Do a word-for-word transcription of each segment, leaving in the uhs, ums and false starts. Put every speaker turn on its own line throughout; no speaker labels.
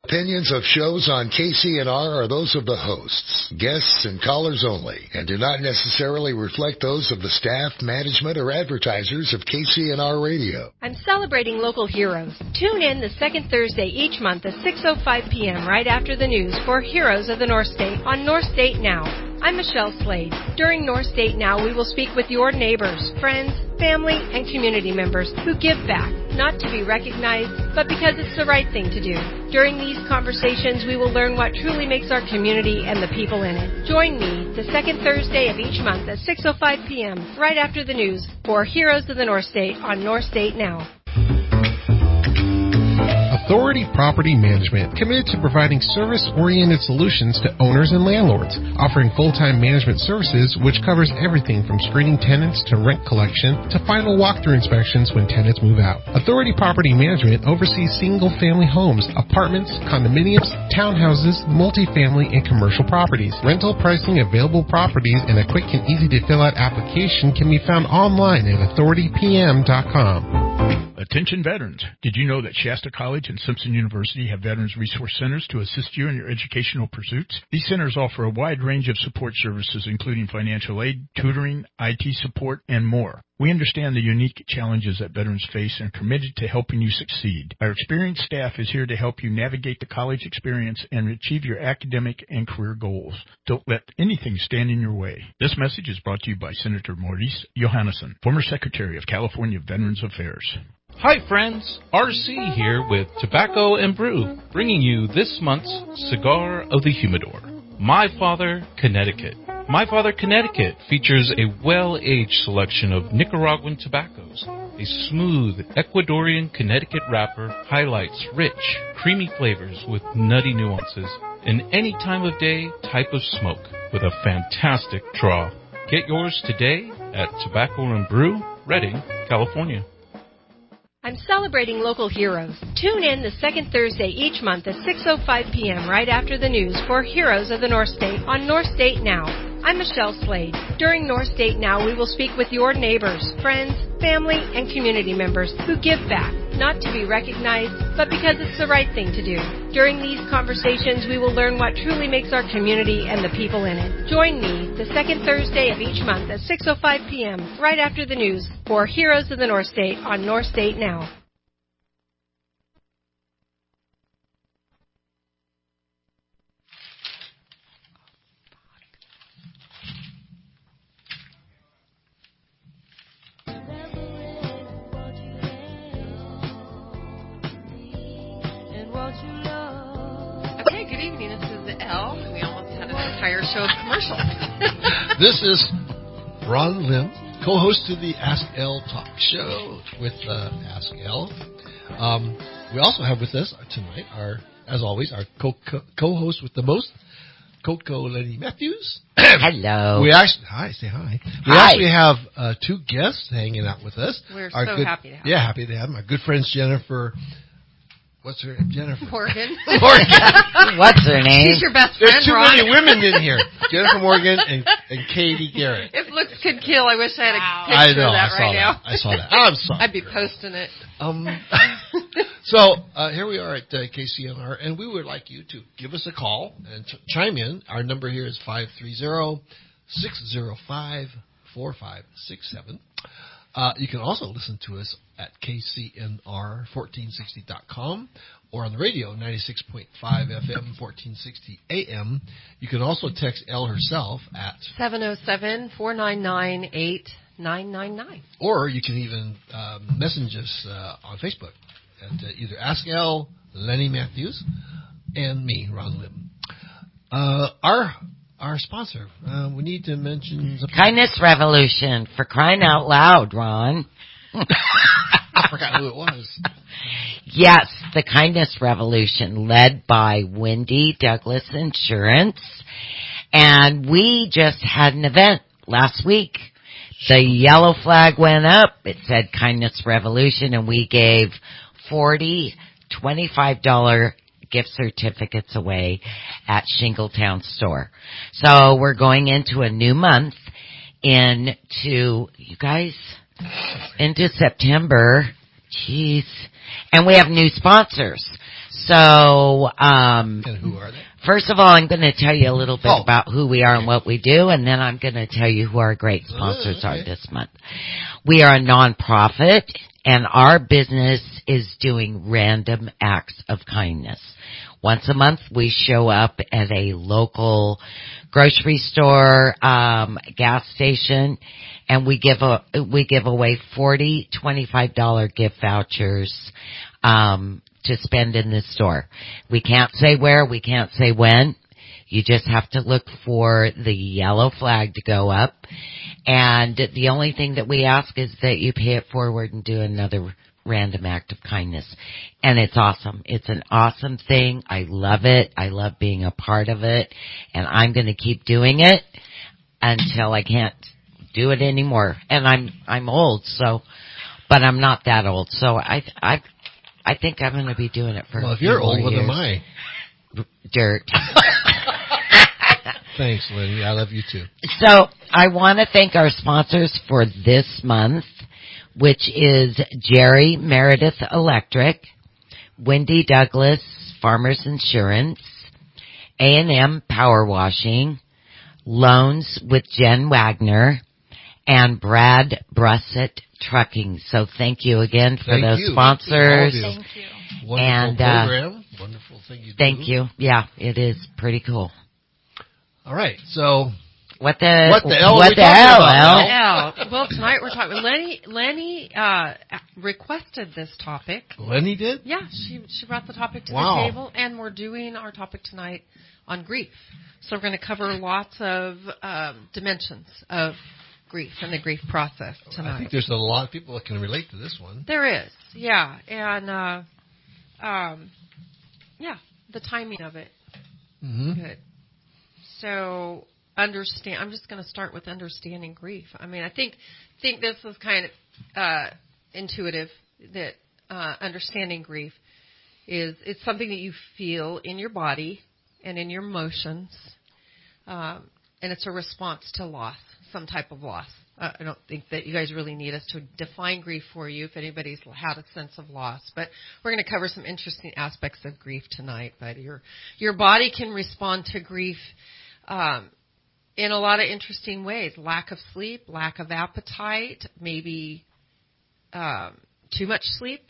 Opinions of shows on K C N R are those of the hosts, guests, and callers only, and do not necessarily reflect those of the staff, management, or advertisers of K C N R Radio.
I'm celebrating local heroes. Tune in the second Thursday each month at six oh five p.m. right after the news for Heroes of the North State on North State Now. I'm Michelle Slade. During North State Now, we will speak with your neighbors, friends, family, and community members who give back, not to be recognized, but because it's the right thing to do. During these conversations, we will learn what truly makes our community and the people in it. Join me the second Thursday of each month at six oh five p.m. right after the news for Heroes of the North State on North State Now.
Authority Property Management, committed to providing service-oriented solutions to owners and landlords, offering full-time management services which covers everything from screening tenants to rent collection to final walkthrough inspections when tenants move out. Authority Property Management oversees single-family homes, apartments, condominiums, townhouses, multifamily, and commercial properties. Rental pricing, available properties, and a quick and easy-to-fill-out application can be found online at authority p m dot com.
Attention veterans. Did you know that Shasta College and Simpson University have Veterans Resource Centers to assist you in your educational pursuits? These centers offer a wide range of support services, including financial aid, tutoring, I T support, and more. We understand the unique challenges that veterans face and are committed to helping you succeed. Our experienced staff is here to help you navigate the college experience and achieve your academic and career goals. Don't let anything stand in your way. This message is brought to you by Senator Maurice Johannesson, former Secretary of California Veterans Affairs.
Hi friends, R C here with Tobacco and Brew, bringing you this month's Cigar of the Humidor, My Father, Connecticut. My Father, Connecticut features a well-aged selection of Nicaraguan tobaccos. A smooth Ecuadorian Connecticut wrapper highlights rich, creamy flavors with nutty nuances in any time of day, type of smoke, with a fantastic draw. Get yours today at Tobacco and Brew, Redding, California.
I'm celebrating local heroes. Tune in the second Thursday each month at six oh five p.m. right after the news for Heroes of the North State on North State Now. I'm Michelle Slade. During North State Now, we will speak with your neighbors, friends, family, and community members who give back, not to be recognized, but because it's the right thing to do. During these conversations, we will learn what truly makes our community and the people in it. Join me the second Thursday of each month at six oh five p.m. right after the news for Heroes of the North State on North State Now.
Okay, good evening. This is Elle, and we almost had an entire show of commercials.
This is Ron Lim, co-host to the Ask Elle Talk Show with uh, Ask Elle. Um, we also have with us tonight, our, as always, our co- co- co-host with the most, Coco Lenny Matthews.
Hello.
We actually, hi, say hi. We
Hi.
actually have uh, two guests hanging out with us.
We're
our
so
good,
happy to have
Yeah, happy to have them. Our good friends Jennifer. What's her name? Jennifer.
Morgan.
Morgan.
What's her name?
She's your best
There's
friend,
too
Ron.
many women in here. Jennifer Morgan and, and Katie Garrett.
If looks could kill, I wish I had a
I
picture
know.
of that
I saw
right
that.
now.
I saw that. I'm sorry.
I'd be posting it.
Um, so uh, here we are at uh, K C N R, and we would like you to give us a call and ch- chime in. Our number here is five three zero, six zero five, four five six seven. Uh, you can also listen to us at K C N R fourteen sixty dot com or on the radio, ninety-six point five F M, fourteen sixty A M. You can also text Elle herself at
seven oh seven, four nine nine, eight nine nine nine.
Or you can even um, message us uh, on Facebook at uh, either Ask Elle, Lenny Matthews, and me, Ron Lim. Uh, our our sponsor, uh, we need to mention... The
Kindness Revolution, for crying out loud, Ron.
I forgot who it was.
Yes, the Kindness Revolution, led by Wendy Douglas Insurance. And we just had an event last week. The yellow flag went up. It said Kindness Revolution, and we gave forty twenty-five dollars gift certificates away at Shingletown store. So we're going into a new month, into, you guys, into September. Jeez. And we have new sponsors. So, um,
And who are they?
first of all, I'm going to tell you a little bit
Oh.
about who we are and what we do, and then I'm going to tell you who our great sponsors
Uh, okay.
are this month. We are a nonprofit, and our business is doing random acts of kindness. Once a month, we show up at a local grocery store, um, gas station, and we give a we give away forty twenty-five dollar gift vouchers um, to spend in the store. We can't say where, we can't say when. You just have to look for the yellow flag to go up. And the only thing that we ask is that you pay it forward and do another random act of kindness. And it's awesome. It's an awesome thing. I love it. I love being a part of it. And I'm going to keep doing it until I can't do it anymore. And I'm, I'm old, so, but I'm not that old. So I, I, I think I'm going to be doing it for
Well,
a
if
few
you're
more
old, what
years.
am I?
Dirt.
Thanks, Lenny. I love you too.
So I want to thank our sponsors for this month, which is Jerry Meredith Electric, Wendy Douglas Farmers Insurance, A and M Power Washing, Loans with Jen Wagner, and Brad Brussett Trucking. So thank you again for
Thank
those
you.
sponsors.
Thank
Thank you.
Wonderful
And, uh,
program. Wonderful thing you do.
Thank you. Yeah, it is pretty cool.
All right. So,
What the
What the hell are
What
we
the
talking
hell,
about,
Al?
Al, well, tonight we're talking. Lenny, Lenny uh, requested this topic.
Lenny did?
Yeah, she she brought the topic to
Wow.
the table, and we're doing our topic tonight on grief. So we're going to cover lots of um, dimensions of grief and the grief process
I
tonight.
think there's a lot of people that can relate to this one.
There is, yeah, and uh, um, yeah, the timing of it.
Mm-hmm.
Good. So understand. I'm just going to start with understanding grief. I mean, I think think this is kind of uh, intuitive that uh, understanding grief is it's something that you feel in your body and in your emotions, um, and it's a response to loss, some type of loss. Uh, I don't think that you guys really need us to define grief for you if anybody's had a sense of loss. But we're going to cover some interesting aspects of grief tonight. But your your body can respond to grief um, in a lot of interesting ways. Lack of sleep, lack of appetite, maybe um, too much sleep,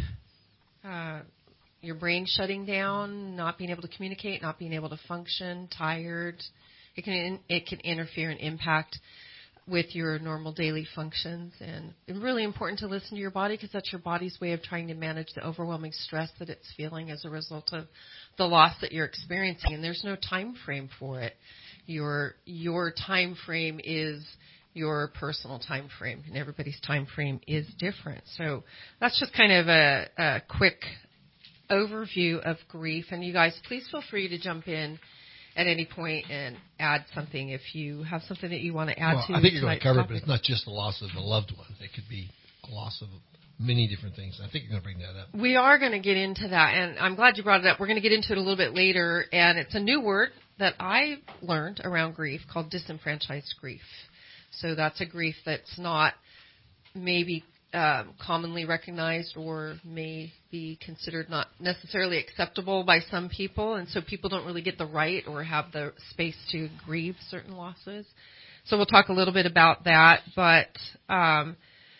uh, your brain shutting down, not being able to communicate, not being able to function, tired. It can it can interfere and impact with your normal daily functions. And it's really important to listen to your body because that's your body's way of trying to manage the overwhelming stress that it's feeling as a result of the loss that you're experiencing. And there's no time frame for it. Your your time frame is your personal time frame, and everybody's time frame is different. So that's just kind of a, a quick overview of grief. And you guys, please feel free to jump in at any point and add something if you have something that you want to add
Well,
to.
I think you're going to
tonight's
cover it,
topic.
but it's not just the loss of a loved one. It could be a loss of many different things. I think you're going to bring that up.
We are going to get into that, and I'm glad you brought it up. We're going to get into it a little bit later, and it's a new word that I learned around grief called disenfranchised grief. So that's a grief that's not maybe um, commonly recognized or may be considered not necessarily acceptable by some people, and so people don't really get the right or have the space to grieve certain losses. So we'll talk a little bit about that, but um,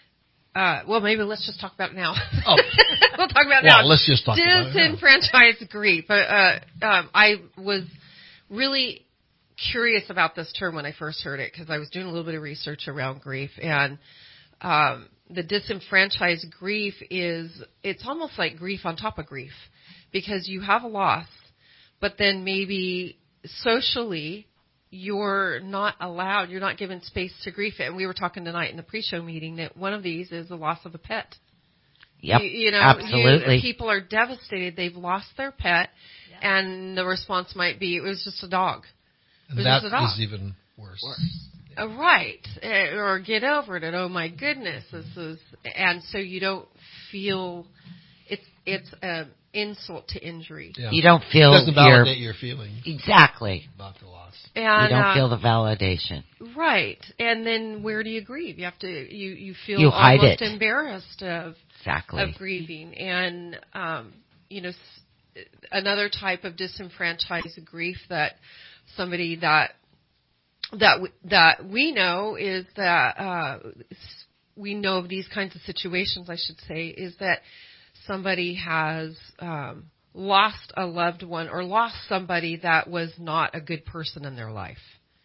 uh, well, maybe let's just talk about it now.
Oh.
We'll talk about it
Well,
now.
let's just talk about it now.
Disenfranchised grief. Uh, uh, um, I was really curious about this term when I first heard it because I was doing a little bit of research around grief, and um, the disenfranchised grief is, it's almost like grief on top of grief because you have a loss, but then maybe socially you're not allowed, you're not given space to grieve it. And we were talking tonight in the pre-show meeting that one of these is the loss of a pet.
Yep,
you, you know,
absolutely.
You, people are devastated. They've lost their pet, yeah. And the response might be, it was just a dog.
And that is even worse. worse.
Uh, right. Uh, or get over it. And, oh, my goodness. This is, and so you don't feel, it's it's an insult to injury.
Yeah. You don't feel
it doesn't validate your, your feelings.
Exactly.
About the loss.
And,
you don't
uh,
feel the validation.
Right. And then where do you grieve? You have to, you, you feel
you
almost
it.
embarrassed of,
exactly.
of grieving. And, um, you know, another type of disenfranchised grief that somebody that that we, that we know is that uh, we know of these kinds of situations, I should say, is that somebody has um, lost a loved one or lost somebody that was not a good person in their life.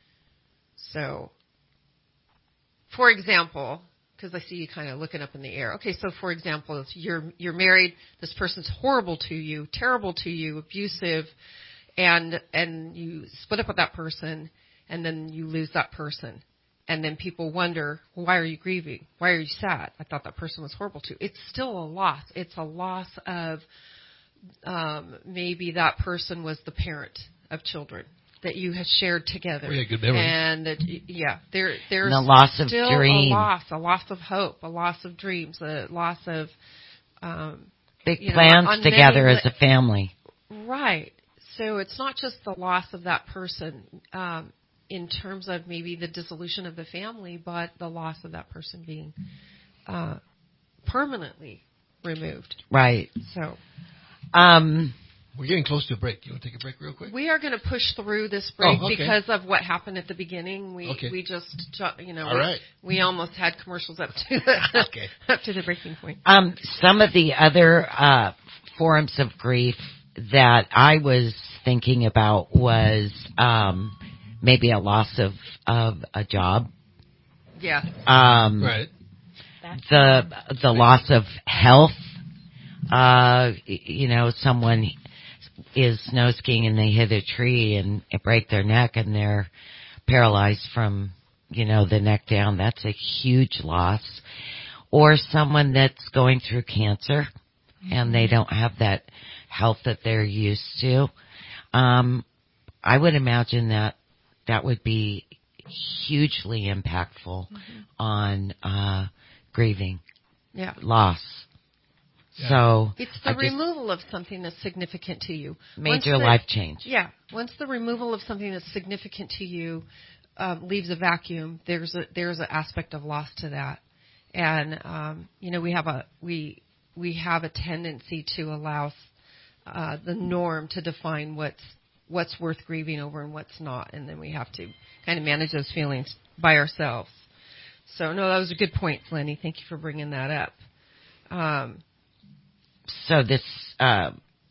So, for example, because I see you kind of looking up in the air. Okay, so for example, if you're you're married, this person's horrible to you, terrible to you, abusive, and and you split up with that person, and then you lose that person. And then people wonder, well, why are you grieving? Why are you sad? I thought that person was horrible to you. It's still a loss. It's a loss of um, maybe that person was the parent of children that you have shared together.
Oh, yeah, good memories.
And that, yeah, there, there's
and the loss of
still
dream.
a loss, a loss of hope, a loss of dreams, a loss of um,
big
you know,
plans
on
together
many,
as a family.
Right. So it's not just the loss of that person um, in terms of maybe the dissolution of the family, but the loss of that person being uh, permanently removed.
Right.
So.
Um.
We're getting close to a break. You want to take a break real quick?
We are going to push through this break
oh, okay.
because of what happened at the beginning. We
okay.
we just you know
All
we,
right.
we almost had commercials up to the,
okay.
up to the breaking point.
Um, some of the other uh, forms of grief that I was thinking about was um, maybe a loss of of a job.
Yeah.
Um,
right.
The the loss of health. Uh, you know, someone is snow skiing and they hit a tree and break their neck and they're paralyzed from, you know, the neck down. That's a huge loss. Or someone that's going through cancer and they don't have that health that they're used to. Um, I would imagine that that would be hugely impactful mm-hmm. on uh, grieving,
yeah,
loss.
Yeah.
So
it's the
I
removal of something that's significant to you.
Major
the,
life change.
Yeah. Once the removal of something that's significant to you um, leaves a vacuum, there's a there's an aspect of loss to that, and um, you know we have a we we have a tendency to allow uh, the norm to define what's what's worth grieving over and what's not, and then we have to kind of manage those feelings by ourselves. So no, that was a good point, Lenny. Thank you for bringing that up. Um,
So this, uh,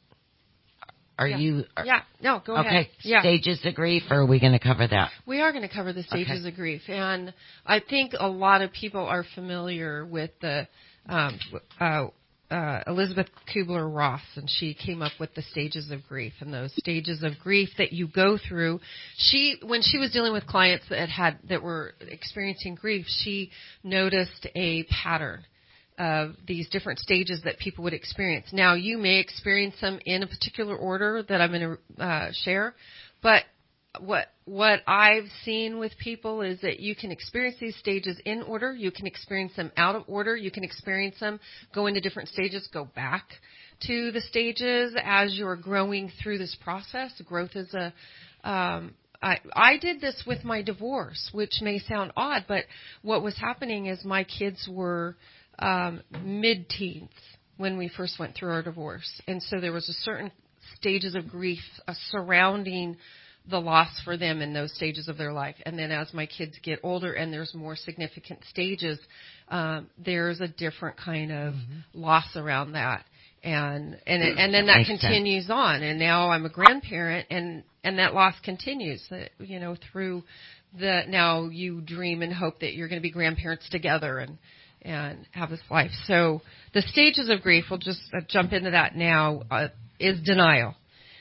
are
yeah.
you? Are,
yeah, no, go
okay.
ahead.
Okay,
yeah.
stages of grief, or are we going to cover that?
We are going to cover the stages
okay.
of grief, and I think a lot of people are familiar with the um, uh, uh, Elizabeth Kubler-Ross, and she came up with the stages of grief, and those stages of grief that you go through. She, when she was dealing with clients that had that were experiencing grief, she noticed a pattern of these different stages that people would experience. Now, you may experience them in a particular order that I'm going to uh, share, but what what I've seen with people is that you can experience these stages in order, you can experience them out of order, you can experience them go into different stages, go back to the stages as you're growing through this process. Growth is a um, I, I did this with my divorce, which may sound odd, but what was happening is my kids were Um, mid-teens when we first went through our divorce. And so there was a certain stages of grief uh, surrounding the loss for them in those stages of their life. And then as my kids get older and there's more significant stages, um, there's a different kind of mm-hmm. loss around that. And and it, and then that
Makes
continues
sense.
on. And now I'm a grandparent, and, and that loss continues, uh, you know, through the, now you dream and hope that you're going to be grandparents together and and have this life. So the stages of grief, we'll just uh, jump into that now, uh, is denial,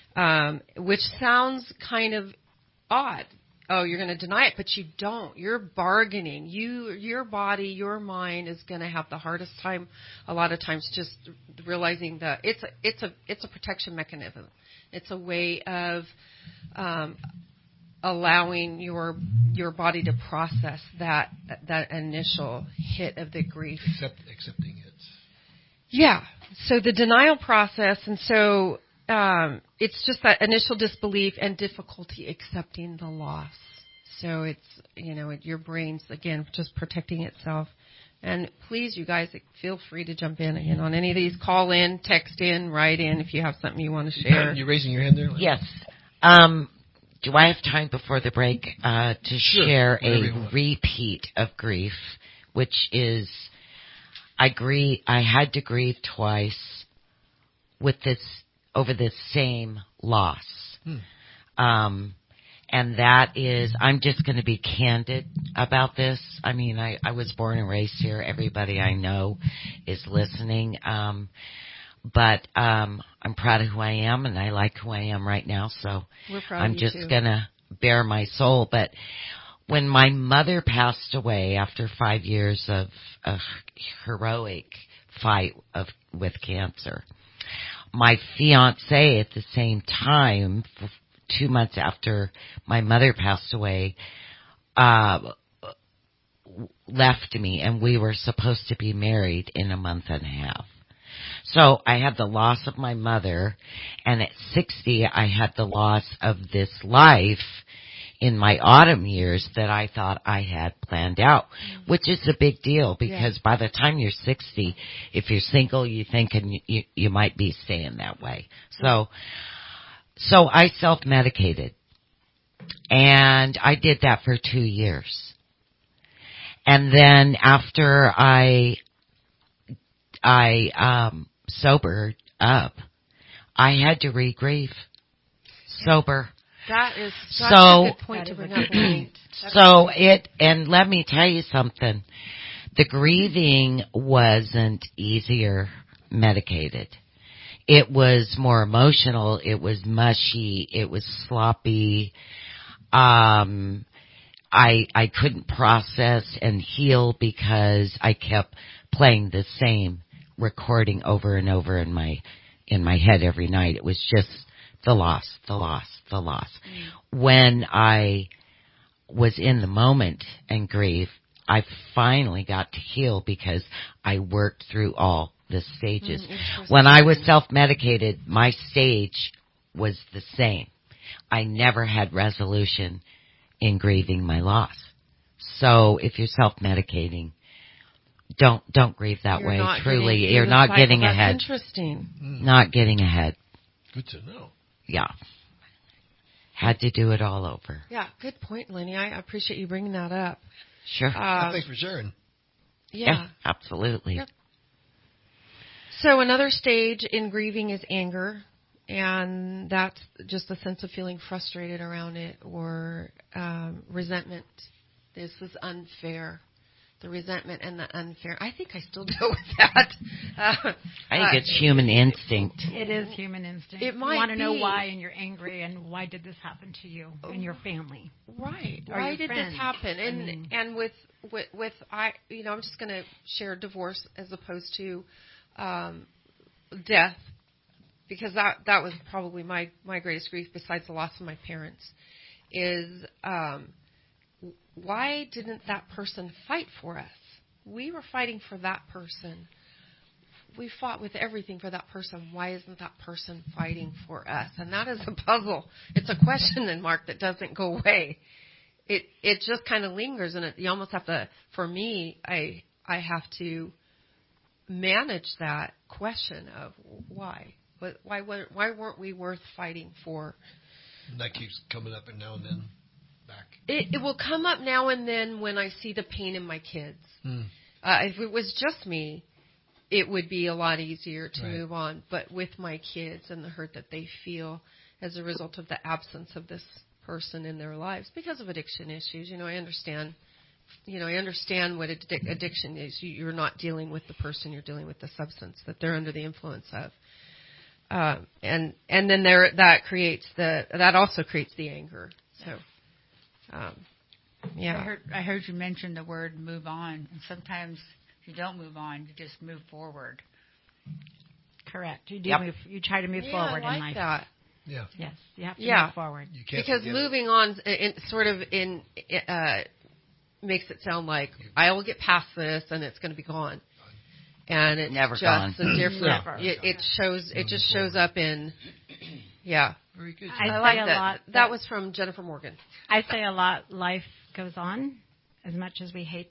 um, which sounds kind of odd. Oh, you're going to deny it, but you don't. You're bargaining. You, your body, your mind is going to have the hardest time a lot of times just realizing that it's a, it's a, it's a protection mechanism. It's a way of um, allowing your your body to process that that initial hit of the grief.
Accept, accepting it.
Yeah. So the denial process, and so um, it's just that initial disbelief and difficulty accepting the loss. So it's, you know, your brain's, again, just protecting itself And please, you guys, feel free to jump in again on any of these. Call in, text in, write in if you have something you want to share.
You raising your hand there?
Yes. Um, do I have time before the break uh, to
Sure,
share
whatever you
a
want.
repeat of grief, which is I agree. I had to grieve twice with this over this same loss.
Hmm.
Um, and that is, I'm just going to be candid about this. I mean, I, I was born and raised here. Everybody I know is listening. Um, but um, I'm proud of who I am, and I like who I am right now. So
We're proud
I'm
of you
just
too.
going to bare my soul. But when my mother passed away after five years of a heroic fight of with cancer, my fiance at the same time, two months after my mother passed away, uh, left me, and we were supposed to be married in a month and a half. So I had the loss of my mother, and at sixty, I had the loss of this life in my autumn years that I thought I had planned out, which is a big deal because yeah. by the time you're sixty, if you're single, you think and you, you might be staying that way. So, so I self-medicated, and I did that for two years. And then after I, I, um, sobered up, I had to re-grieve. Sober.
That is such
so,
a good point to bring up.
So it, and let me tell you something. The grieving wasn't easier medicated. It was more emotional. It was mushy. It was sloppy. Um, I, I couldn't process and heal because I kept playing the same recording over and over in my, in my head every night. It was just the loss, the loss, the loss. Mm. When I was in the moment and grief, I finally got to heal because I worked through all the stages. Mm, when I was self-medicated, my stage was the same. I never had resolution in grieving my loss. So if you're self-medicating, don't don't grieve that
you're
way.
Not
Truly, you're not
cycle.
getting
That's
ahead.
Interesting.
Mm.
Not getting ahead.
Good to know.
Yeah. Had to do it all over.
Yeah, good point, Lenny. I appreciate you bringing that up.
Sure.
Uh,
Thanks for sharing.
Yeah.
yeah absolutely.
Yep. So another stage in grieving is anger, and that's just a sense of feeling frustrated around it or um, resentment. This is unfair. The resentment and the unfair. I think I still deal with that. Uh,
I think
uh,
it's human instinct.
It is human instinct.
It might
you want to
be.
know why, and you're angry, and why did this happen to you and your family?
Right.
Or
why
your
did
friends.
this happen? And
I mean,
and with, with with I you know I'm just going to share divorce as opposed to um, death, because that that was probably my my greatest grief besides the loss of my parents. Is um, why didn't that person fight for us? We were fighting for that person. We fought with everything for that person. Why isn't that person fighting for us? And that is a puzzle. It's a question then, Mark, that doesn't go away. It it just kind of lingers, and it, you almost have to. For me, I I have to manage that question of why. Why why weren't we worth fighting for?
And that keeps coming up and now and then. Back.
It, it will come up now and then when I see the pain in my kids.
Hmm.
Uh, if it was just me, it would be a lot easier to
right.
move on. But with my kids and the hurt that they feel as a result of the absence of this person in their lives because of addiction issues, you know, I understand. You know, I understand what addic- addiction is. You, you're not dealing with the person; you're dealing with the substance that they're under the influence of. Uh, and and then there that creates the that also creates the anger. So. Um, yeah,
I heard, I heard you mention the word move on, and sometimes if you don't move on, you just move forward.
Correct. You do
yep.
move. You try to move
yeah,
forward
I like
in life.
that.
Yeah.
Yes, you have to
yeah.
move forward.
You can't
because moving it. on in, sort of in uh, makes it sound like I will get past this and it's going to be gone, and it's
Never
just
gone.
a different.
Never.
It, it shows. It just shows up in. Yeah.
Very good.
I,
I
say
like
a
that.
lot.
That was from Jennifer Morgan.
I say a lot. Life goes on, as much as we hate that.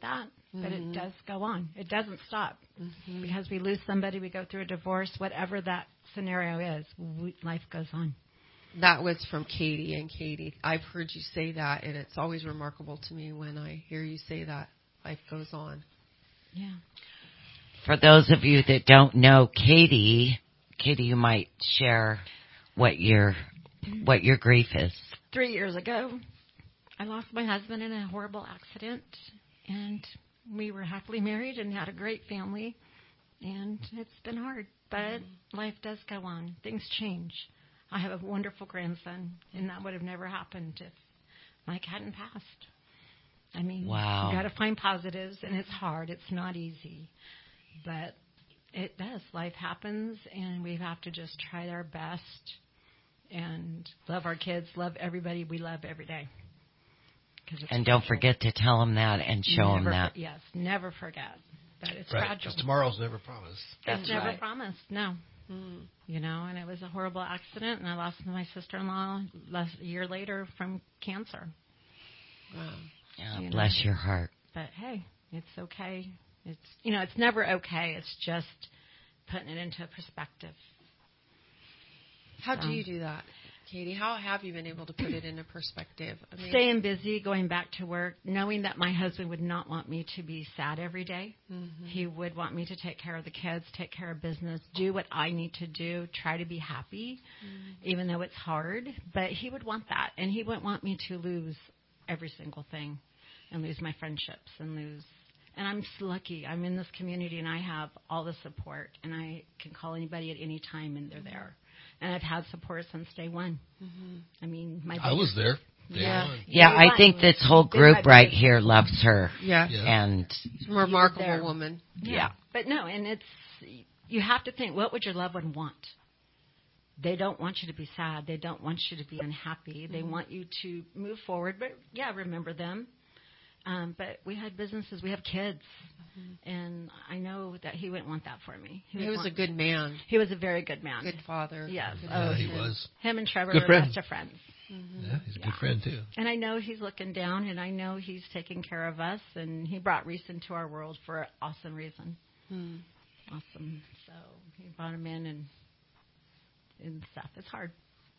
but
Mhm.
it does go on. It doesn't stop.
Mhm.
Because we lose somebody, we go through a divorce, whatever that scenario is, we, life goes on.
That was from Katie. And Katie, I've heard you say that, and it's always remarkable to me when I hear you say that. Life goes on.
Yeah.
For those of you that don't know Katie, Katie, you might share what your what your grief is.
Three years ago, I lost my husband in a horrible accident, and we were happily married and had a great family, and it's been hard, but mm-hmm. life does go on. Things change. I have a wonderful grandson, and that would have never happened if Mike hadn't passed. I mean,
wow.
you got to find positives, and it's hard. It's not easy, but it does. Life happens, and we have to just try our best and love our kids, love everybody we love every day.
And don't forget to tell them that and show
never
them that.
For, yes, never forget. But it's
right,
fragile.
Because tomorrow's never promised.
That's
it's never
right.
promised, no.
Mm.
You know, and it was a horrible accident, and I lost my sister-in-law last, a year later from cancer.
Wow.
Yeah,
you
bless
know.
your heart.
But, hey, it's okay. It's You know, it's never okay. It's just putting it into perspective.
How
so.
do you do that, Katie? How have you been able to put it into perspective? I mean,
staying busy, going back to work, knowing that my husband would not want me to be sad every day.
Mm-hmm.
He would want me to take care of the kids, take care of business, do what I need to do, try to be happy, mm-hmm. even though it's hard. But he would want that, and he wouldn't want me to lose every single thing and lose my friendships and lose. And I'm lucky. I'm in this community, and I have all the support, and I can call anybody at any time, and they're mm-hmm. there. And I've had support since day one. Mm-hmm. I mean, my
I was there. Day
yeah,
one.
yeah.
Day
I
one.
think this whole group right here loves her.
Yeah,
yeah.
and
a remarkable woman.
Yeah.
yeah,
but no, and it's you have to think, what would your loved one want? They don't want you to be sad. They don't want you to be unhappy. Mm-hmm. They want you to move forward. But yeah, remember them. Um, but we had businesses. We have kids. Mm-hmm. And I know that he wouldn't want that for me.
He, he was a good man.
He was a very good man.
Good father.
Yes.
Good
yeah,
oh,
he
him,
was.
Him and Trevor
good
were
friend.
best of friends.
Mm-hmm.
Yeah, he's a
yeah.
good friend, too.
And I know he's looking down, and I know he's taking care of us. And he brought Reese into our world for an awesome reason.
Mm.
Awesome. So he brought him in and, and stuff. It's hard.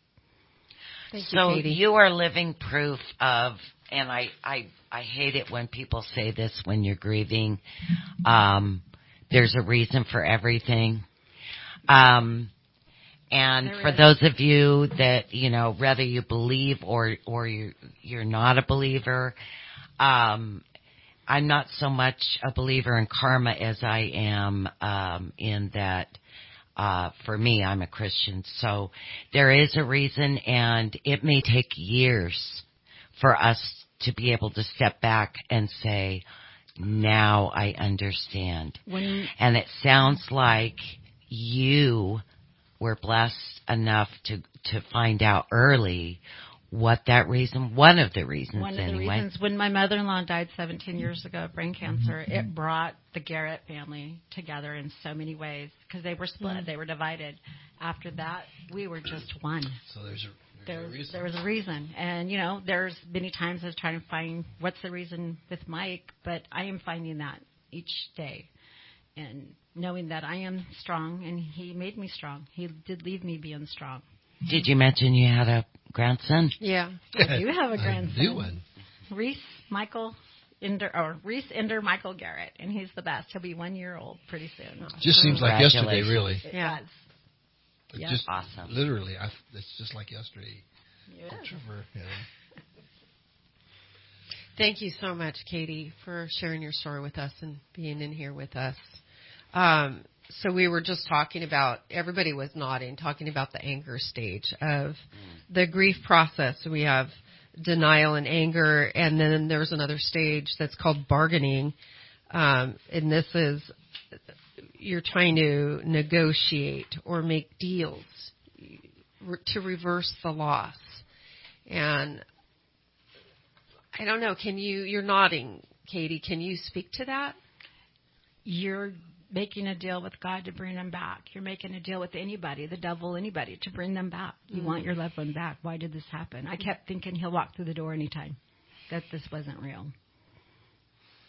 Thank
so
you, Katie.
you are living proof of, and I, I, I hate it when people say this when you're grieving. Um, there's a reason for everything. Um, and
There
for
is.
those of you that, you know, whether you believe or, or you, you're not a believer, um, I'm not so much a believer in karma as I am, um, in that, Uh, for me, I'm a Christian, so there is a reason, and it may take years for us to be able to step back and say, now I understand.
When,
and it sounds like you were blessed enough to, to find out early what that reason, one of the reasons
one of the
anyway.
reasons, when my mother-in-law died seventeen years ago of brain cancer, it brought the Garrett family together in so many ways because they were split, mm-hmm. they were divided. After that, we were just one.
So there's a, there's
there,
a reason.
There was a reason. And, you know, there's many times I was trying to find what's the reason with Mike, but I am finding that each day. And knowing that I am strong, and he made me strong. He did leave me being strong.
Did you mention you had a grandson?
Yeah.
I do have a grandson.
I do one.
Reese Michael Ender, or Reese Ender Michael Garrett, and he's the best. He'll be one year old pretty soon.
Just seems like yesterday, really.
It
yeah.
does.
It
Yeah.
Just
awesome.
Literally, I, it's just like yesterday.
Yeah.
Trevor, yeah.
Thank you so much, Katie, for sharing your story with us and being in here with us. Um, so we were just talking about, everybody was nodding, talking about the anger stage of the grief process. We have denial and anger, and then there's another stage that's called bargaining. Um, and this is, you're trying to negotiate or make deals to reverse the loss. And I don't know, can you, you're nodding, Katie, can you speak to that?
You're making a deal with God to bring them back. You're making a deal with anybody, the devil, anybody, to bring them back. You mm-hmm. want your loved one back. Why did this happen? I kept thinking he'll walk through the door anytime, that this wasn't real.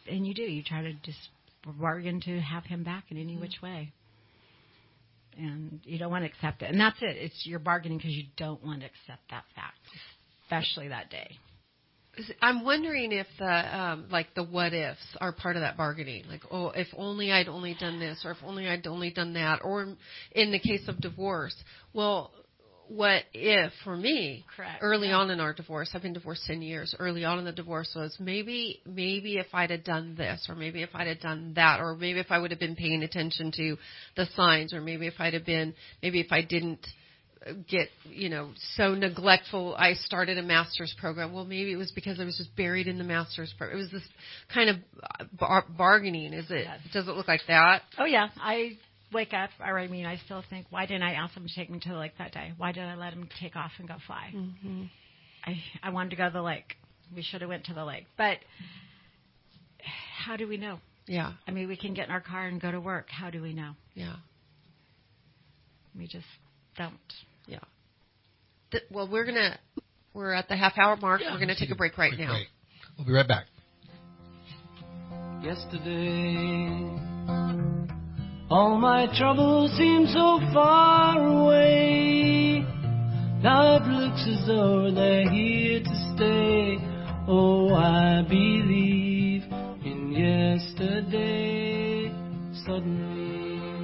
and you do. You try to just bargain to have him back in any which way. And you don't want to accept it. And that's it. It's you're bargaining because you don't want to accept that fact, especially that day.
I'm wondering if the um, like the what ifs are part of that bargaining. Like, oh, if only I'd only done this, or if only I'd only done that, or in the case of divorce, well, what if for me?
Correct.
Early
yeah.
on in our divorce, I've been divorced ten years. Early on in the divorce was maybe maybe if I'd have done this, or maybe if I'd have done that, or maybe if I would have been paying attention to the signs, or maybe if I'd have been maybe if I didn't get, you know, so neglectful. I started a master's program. Well, maybe it was because I was just buried in the master's program. It was this kind of bar- bargaining. Is it?
Yes.
Does it look like that?
Oh yeah. I wake up, or I mean, I still think, why didn't I ask him to take me to the lake that day? Why did I let him take off and go fly?
Mm-hmm.
I I wanted to go to the lake. We should have went to the lake, but how do we know?
Yeah.
I mean, we can get in our car and go to work. How do we know?
Yeah.
We just don't.
Yeah. Th- well, we're gonna we're at the half hour mark.
Yeah,
we're gonna take a break right now.
Break. We'll be right back.
Yesterday, all my troubles seem so far away. Now it looks as though they're here to stay. Oh, I believe in yesterday. Suddenly.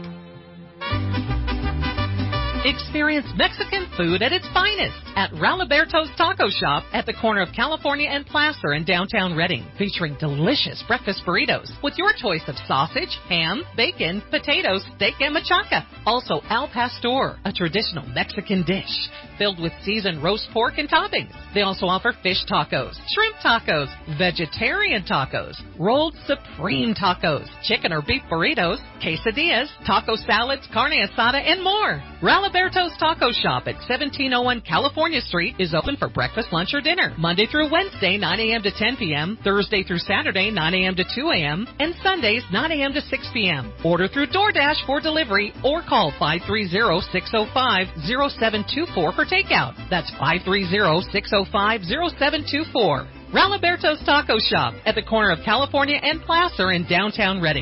Experience Mexican food at its finest at Raliberto's Taco Shop at the corner of California and Placer in downtown Redding, featuring delicious breakfast burritos with your choice of sausage, ham, bacon, potatoes, steak, and machaca. Also, Al Pastor, a traditional Mexican dish filled with seasoned roast pork and toppings. They also offer fish tacos, shrimp tacos, vegetarian tacos, rolled supreme tacos, chicken or beef burritos, quesadillas, taco salads, carne asada, and more. Raliberto's Taco Shop at seventeen oh one California Street is open for breakfast, lunch, or dinner, Monday through Wednesday, nine a.m. to ten p.m., Thursday through Saturday, nine a.m. to two a.m., and Sundays, nine a.m. to six p.m. Order through DoorDash for delivery or call five three zero, six zero five, zero seven two four for takeout. That's five three zero, six zero five, zero seven two four. Raliberto's Taco Shop at the corner of California and Placer in downtown Redding.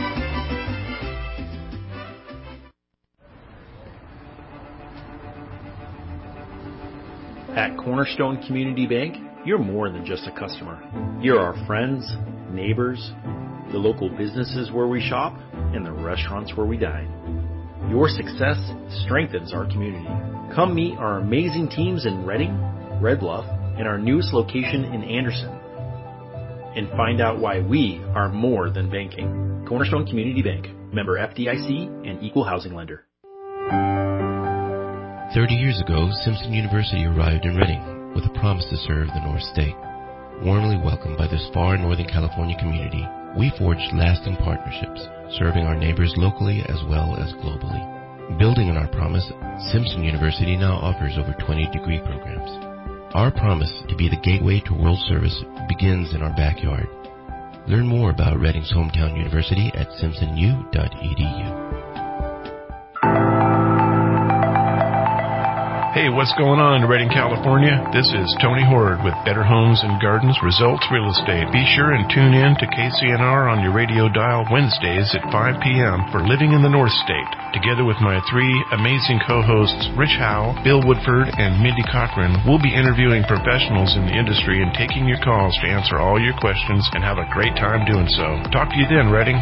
At Cornerstone Community Bank, you're more than just a customer. You're our friends, neighbors, the local businesses where we shop, and the restaurants where we dine. Your success strengthens our community. Come meet our amazing teams in Redding, Red Bluff, and our newest location in Anderson. And find out why we are more than banking. Cornerstone Community Bank, member F D I C and equal housing lender.
Thirty years ago, Simpson University arrived in Redding with a promise to serve the North State. Warmly welcomed by this far Northern California community, we forged lasting partnerships, serving our neighbors locally as well as globally. Building on our promise, Simpson University now offers over twenty degree programs. Our promise to be the gateway to world service begins in our backyard. Learn more about Redding's hometown university at simpson u dot e d u.
Hey, what's going on in Redding, California? This is Tony Horde with Better Homes and Gardens Results Real Estate. Be sure and tune in to K C N R on your radio dial Wednesdays at five p.m. for Living in the North State. Together with my three amazing co-hosts, Rich Howe, Bill Woodford, and Mindy Cochran, we'll be interviewing professionals in the industry and taking your calls to answer all your questions and have a great time doing so. Talk to you then, Redding.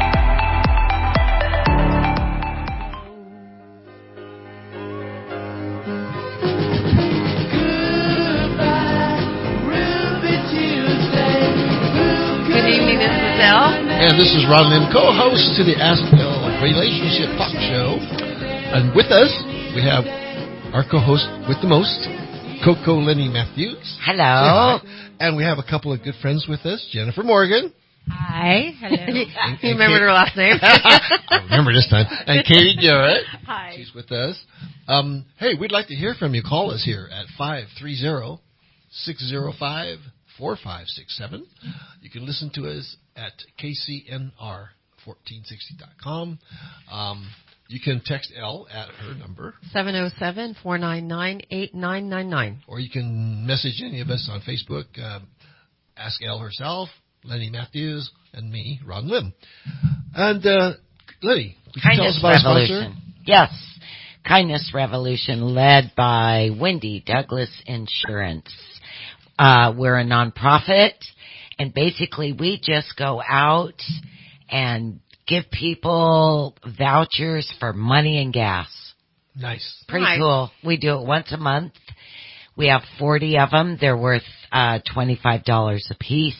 And this is Ron Lim, co-host to the Ask Bill Relationship Talk Show. And with us, we have our co-host with the most, Coco Lenny Matthews.
Hello.
And we have a couple of good friends with us, Jennifer Morgan.
Hi. Hello.
And,
you remembered her last name.
I remember this time. And Katie Garrett.
Hi.
She's with us. Um, hey, we'd like to hear from you. Call us here at five three zero, six zero five, four five six seven. You can listen to us at K C N R fourteen sixty dot com. Um, you can text Elle at her number.
seven oh seven, four nine nine, eight nine nine nine.
Or you can message any of us on Facebook. Uh, ask Elle herself. Lenny Matthews, and me, Ron Lim. And uh, Lenny, could you
Kindness
tell us about
Revolution.
our sponsor?
Yes. Kindness Revolution, led by Wendy Douglas Insurance. Uh, we're a nonprofit, and basically we just go out and give people vouchers for money and gas.
Nice.
Pretty
nice.
cool. We do it once a month. We have forty of them. They're worth uh twenty-five dollars a piece.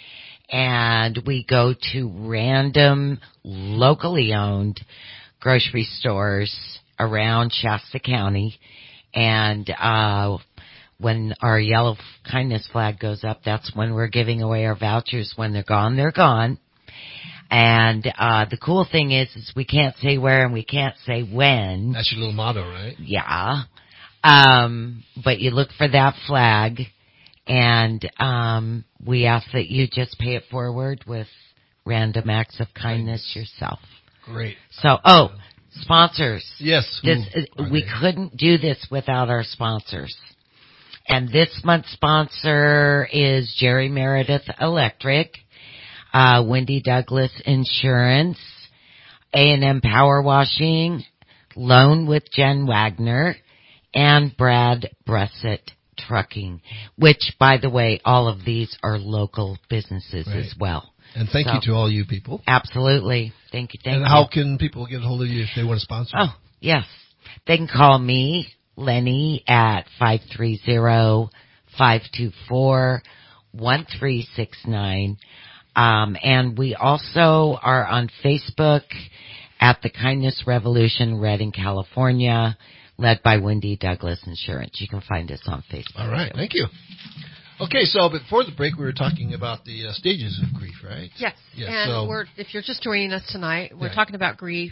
And we go to random, locally owned grocery stores around Shasta County. And uh when our yellow kindness flag goes up, that's when we're giving away our vouchers. When they're gone, they're gone. And uh the cool thing is, is we can't say where and we can't say when.
That's your little motto, right?
Yeah. Um, but you look for that flag, and um we ask that you just pay it forward with random acts of kindness yourself.
Great.
So, oh, sponsors.
Yes.
This
Who
we
they?
couldn't do this without our sponsors. And this month's sponsor is Jerry Meredith Electric, uh, Wendy Douglas Insurance, A and M Power Washing, Loan with Jen Wagner, and Brad Bressett Trucking, which, by the way, all of these are local businesses
Right.
as well.
And thank
So,
you to all you people.
Absolutely. Thank you. Thank
and
you.
how can people get a hold of you if they want to sponsor?
Oh, yes. They can call me, Lenny, at five three zero, five two four, one three six nine. Um, and we also are on Facebook at the Kindness Revolution, Redding, California, led by Wendy Douglas Insurance. You can find us on Facebook.
All right.
too.
Thank you. Okay, so before the break, we were talking about the uh, stages of grief, right?
Yes.
Yes.
And
so
we're, if you're just joining us tonight, we're
Yeah.
talking about grief.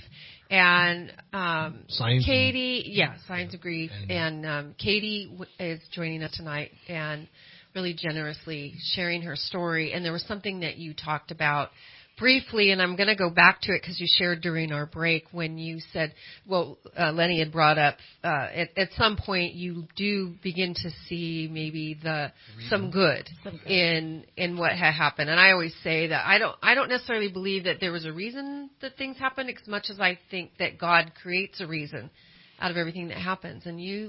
And um,
Signs
Katie, yeah, signs of grief. And um, Katie w- is joining us tonight and really generously sharing her story. And there was something that you talked about briefly, and I'm going to go back to it because you shared during our break when you said, well, uh, Lenny had brought up, uh, at, at some point you do begin to see maybe the some good,
Some good.
in in what had happened. And I always say that I don't I don't necessarily believe that there was a reason that things happened as much as I think that God creates a reason out of everything that happens. And you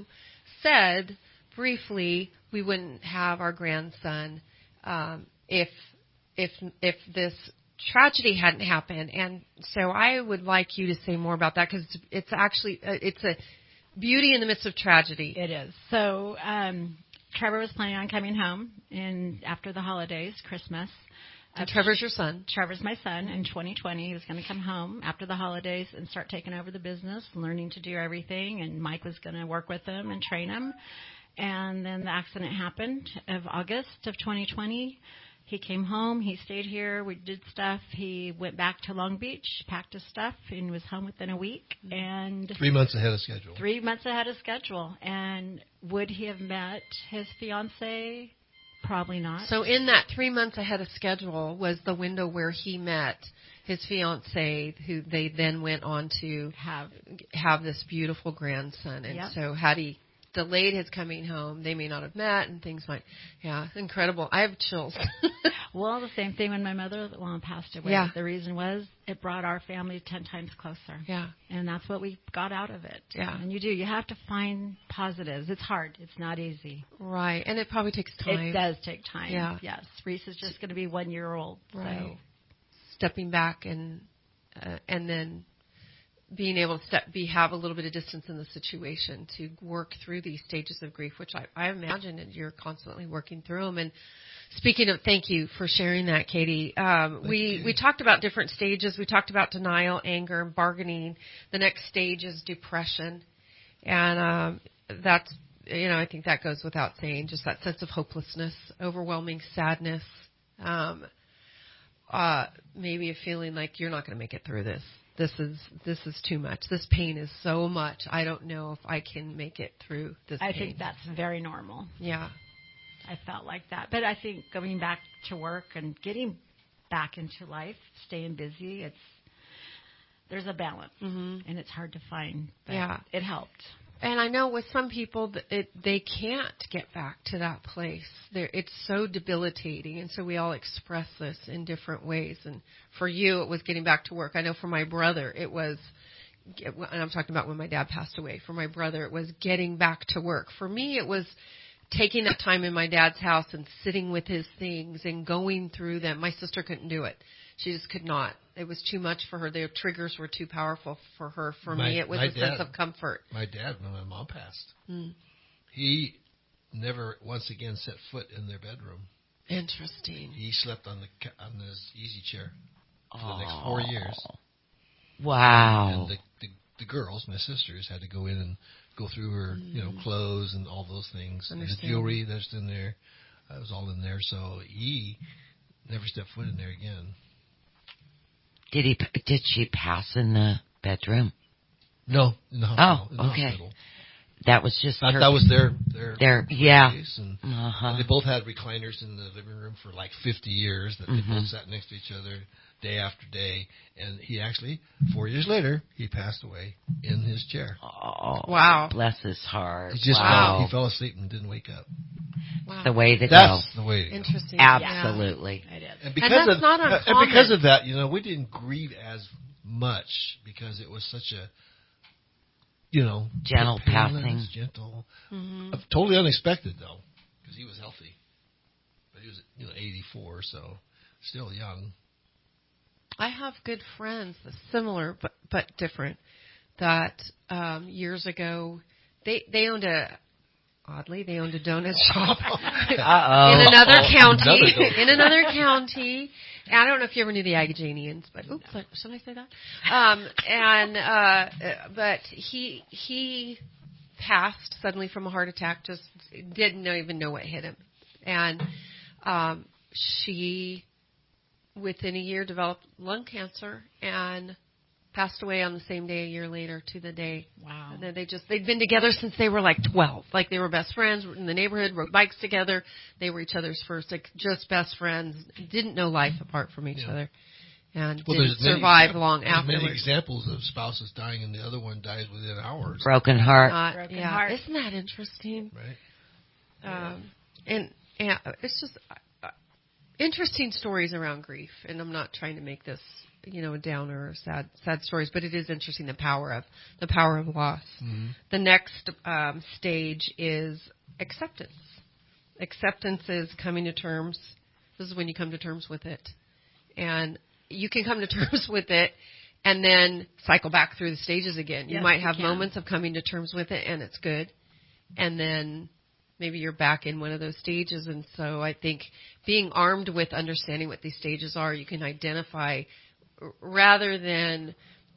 said briefly we wouldn't have our grandson um, if if if this tragedy hadn't happened. And so I would like you to say more about that, because it's actually uh, it's a beauty in the midst of tragedy.
It is. So um, Trevor was planning on coming home in after the holidays, Christmas.
And Trevor's your son.
Trevor's my son. In twenty twenty, he was going to come home after the holidays and start taking over the business, learning to do everything. And Mike was going to work with him and train him. And then the accident happened of August of twenty twenty. He came home. He stayed here. We did stuff. He went back to Long Beach, packed his stuff, and was home within a week. And
three months ahead of schedule.
Three months ahead of schedule. And would he have met his fiancée? Probably not.
So in that three months ahead of schedule was the window where he met his fiancée, who they then went on to
have
have this beautiful grandson. And
Yep.
so had he delayed his coming home, they may not have met, and things might, yeah, incredible. I have chills.
Well, the same thing when my mother-in-law passed away.
Yeah.
The reason was it brought our family ten times closer.
Yeah.
And that's what we got out of it.
Yeah.
And you do. You have to find positives. It's hard. It's not easy.
Right. And it probably takes time.
It does take time.
Yeah.
Yes. Reese is just going to be one year old.
Right.
So.
Stepping back and uh, and then being able to step, be have a little bit of distance in the situation to work through these stages of grief, which I, I imagine that you're constantly working through them. And speaking of, thank you for sharing that, Katie. Um, we, we talked about different stages. We talked about denial, anger, and bargaining. The next stage is depression. And um, that's, you know, I think that goes without saying, just that sense of hopelessness, overwhelming sadness, um, uh, maybe a feeling like you're not going to make it through this. This is this is too much. This pain is so much. I don't know if I can make it through this
I
pain.
think that's very normal.
Yeah.
I felt like that. But I think going back to work and getting back into life, staying busy, it's there's a balance.
Mm-hmm.
And it's hard to find. But
Yeah.
it helped.
And I know with some people, that it, they can't get back to that place. They're, it's so debilitating, and so we all express this in different ways. And for you, it was getting back to work. I know for my brother, it was, and I'm talking about when my dad passed away. For my brother, it was getting back to work. For me, it was taking that time in my dad's house and sitting with his things and going through them. My sister couldn't do it. She just could not. It was too much for her. The triggers were too powerful for her. For my, me, it was a dad, sense of comfort.
My dad, when my mom passed,
hmm.
he never once again set foot in their bedroom.
Interesting.
He slept on the on his easy chair for oh. the next four years.
Wow.
And the, the the girls, my sisters, had to go in and go through her, mm. you know, clothes and all those things. And the jewelry that's in there, that was all in there. So he never stepped foot in there again.
Did he? Did she pass in the bedroom?
No, in the hospital.
Oh,
in the
okay.
Hospital.
That was just
that,
her,
that was their their,
their yeah.
And
uh-huh.
They both had recliners in the living room for like fifty years. That
mm-hmm.
they both sat next to each other day after day. And he actually, four years later, he passed away in his chair.
Oh,
wow!
Bless his heart.
He just
wow.
fell, he fell asleep and didn't wake up.
Wow.
The way to
that's
go.
the way to go.
Interesting.
Absolutely.
Yeah. It is.
And because
and that's
of
not
uh,
uncommon.
and because of that, you know, we didn't grieve as much because it was such a, you know,
gentle passing,
gentle,
mm-hmm.
uh, totally unexpected though, because he was healthy, but he was you know eighty-four, so still young.
I have good friends, similar but but different, that um, years ago they they owned a. Oddly, they owned a donut shop
Uh-oh.
in another
oh,
county.
Another
in another county. And I don't know if you ever knew the Agajanians, but oops, should I say that? Um, and uh, but he he passed suddenly from a heart attack. Just didn't even know what hit him. And um, she, within a year, developed lung cancer and passed away on the same day a year later to the day.
Wow.
And then they just, they'd been together since they were like twelve. Like they were best friends in the neighborhood, rode bikes together. They were each other's first, like just best friends. Didn't know life apart from each yeah. other. And
well,
didn't survive
many,
long
there's
afterwards.
many examples of spouses dying and the other one dies within hours.
Broken heart.
Not,
Broken
yeah.
heart.
Isn't that interesting?
Right.
Um, and, and it's just uh, interesting stories around grief. And I'm not trying to make this, you know, a downer or sad, sad stories, but it is interesting the power of the power of loss.
Mm-hmm.
The next um, stage is acceptance. Acceptance is coming to terms. This is when you come to terms with it, and you can come to terms with it, and then cycle back through the stages again. You
yes,
might have
you
moments of coming to terms with it, and it's good, and then maybe you're back in one of those stages. And so I think being armed with understanding what these stages are, you can identify. Rather than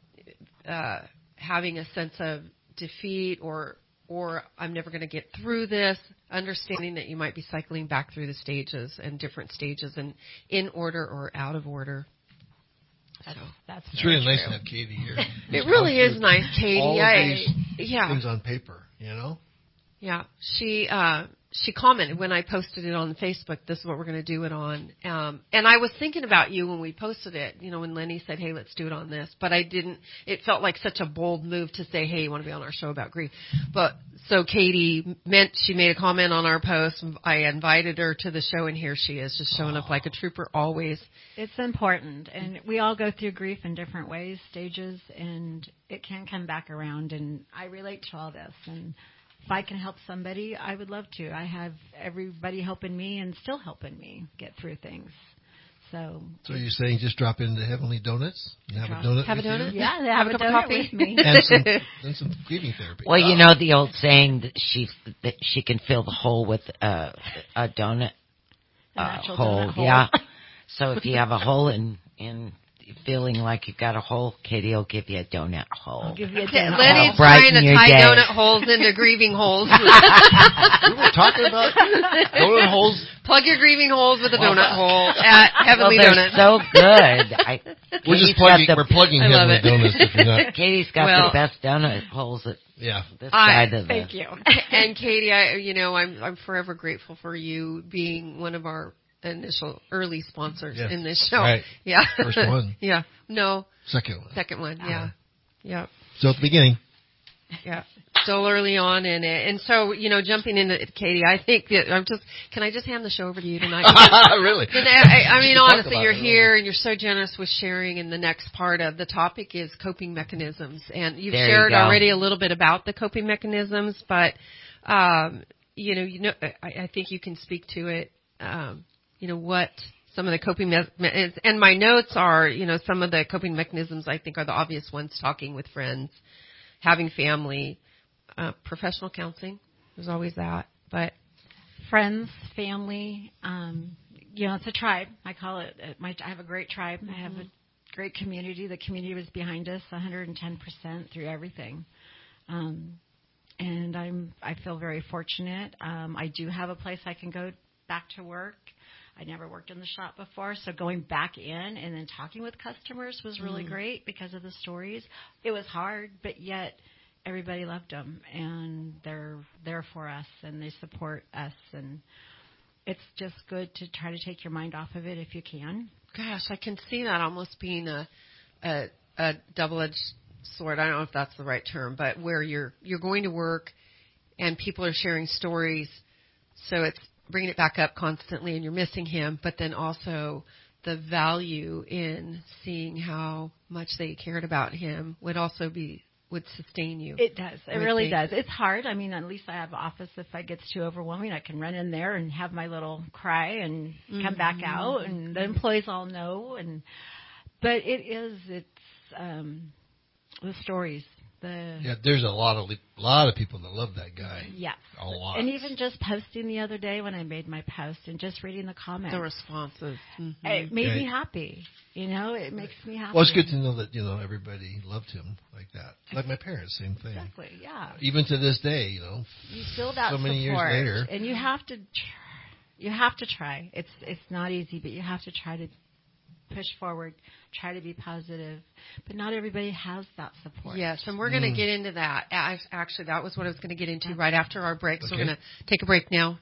uh, having a sense of defeat or or I'm never going to get through this, understanding that you might be cycling back through the stages and different stages and in order or out of order.
That's,
so
that's
it's really
true.
nice to have Katie here.
It really is nice, Katie.
All of
I,
these
yeah.
things on paper, you know.
Yeah, she uh, she commented when I posted it on Facebook. This is what we're going to do it on. Um, and I was thinking about you when we posted it. You know, when Lenny said, "Hey, let's do it on this," but I didn't. It felt like such a bold move to say, "Hey, you want to be on our show about grief?" But so Katie meant she made a comment on our post. I invited her to the show, and here she is, just showing up like a trooper always.
It's important, and we all go through grief in different ways, stages, and it can come back around. And I relate to all this, and if I can help somebody, I would love to. I have everybody helping me and still helping me get through things. So,
so you're saying just drop into Heavenly Donuts and have a donut?
Have a donut?
Yeah,
have,
have
a
a
cup of
donut
coffee
with me.
and, some, and some grieving therapy.
Well, you know the old saying that she that she can fill the hole with uh, a donut uh, hole.
Donut hole.
Yeah. So if you have a hole in in feeling like you've got a hole, Katie will give you a donut hole.
I'll give you a
Okay,
donut
Lenny's
hole.
trying to
your
tie
day.
donut holes into grieving holes.
We were talking about donut holes.
Plug your grieving holes with a donut hole at Heavenly
well,
Donuts.
they're so good. I,
We're
Katie's
just plugging.
got the,
We're plugging
I love
Heavenly
it.
Donuts. If you're not,
Katie's got
Well,
the best donut holes at
yeah.
this
I-
side of the.
Thank you.
And Katie, I, you know, I'm I'm forever grateful for you being one of our initial early sponsors
Yes.
in this show.
Right.
Yeah.
First one.
Yeah. No.
Second one.
Second one. Yeah. Yeah.
So at the beginning.
Yeah. still early on in it. And so, you know, jumping into it, Katie, I think that I'm just, can I just hand the show over to you tonight?
Really?
I, I mean, honestly, you're
it,
here and you're so generous with sharing. And the next part of the topic is coping mechanisms. And you've
There
shared
you go.
already a little bit about the coping mechanisms, but, um, you know, you know, I, I think you can speak to it. Um, you know, what some of the coping me- me- and my notes are, you know, some of the coping mechanisms I think are the obvious ones: talking with friends, having family, uh, professional counseling. There's always that, but
friends, family. Um, you know, it's a tribe. I call it. My, I have a great tribe. Mm-hmm. I have a great community. The community was behind us one hundred ten percent through everything. Um, and I'm. I feel very fortunate. Um, I do have a place I can go back to work. I never worked in the shop before, so going back in and then talking with customers was really mm. great because of the stories. It was hard, but yet everybody loved them, and they're there for us, and they support us, and it's just good to try to take your mind off of it if you can.
Gosh, I can see that almost being a a, a double-edged sword. I don't know if that's the right term, but where you're you're going to work and people are sharing stories, so it's bringing it back up constantly, and you're missing him, but then also the value in seeing how much they cared about him would also be would sustain you.
It does. It really
think.
does. It's hard. I mean, at least I have an office. If it gets too overwhelming, I can run in there and have my little cry and mm-hmm. come back out, and the employees all know. And but it is. It's um, the stories. The
yeah, there's a lot of a lot of people that love that guy.
Yeah,
a lot.
And even just posting the other day when I made my post and just reading the comments,
the responses, mm-hmm.
it made
yeah.
me happy. You know, it makes me happy.
Well, it's good to know that you know everybody loved him like that. Like my parents, same thing.
Exactly. Yeah.
Even to this day, you know.
You feel that
so many years
support,
later,
and you have to, tr- you have to try. It's it's not easy, but you have to try to push forward, try to be positive, but not everybody has that support.
Yes, and we're going to mm. get into that. Actually, that was what I was going to get into right after our break, so okay. we're going to take a break now.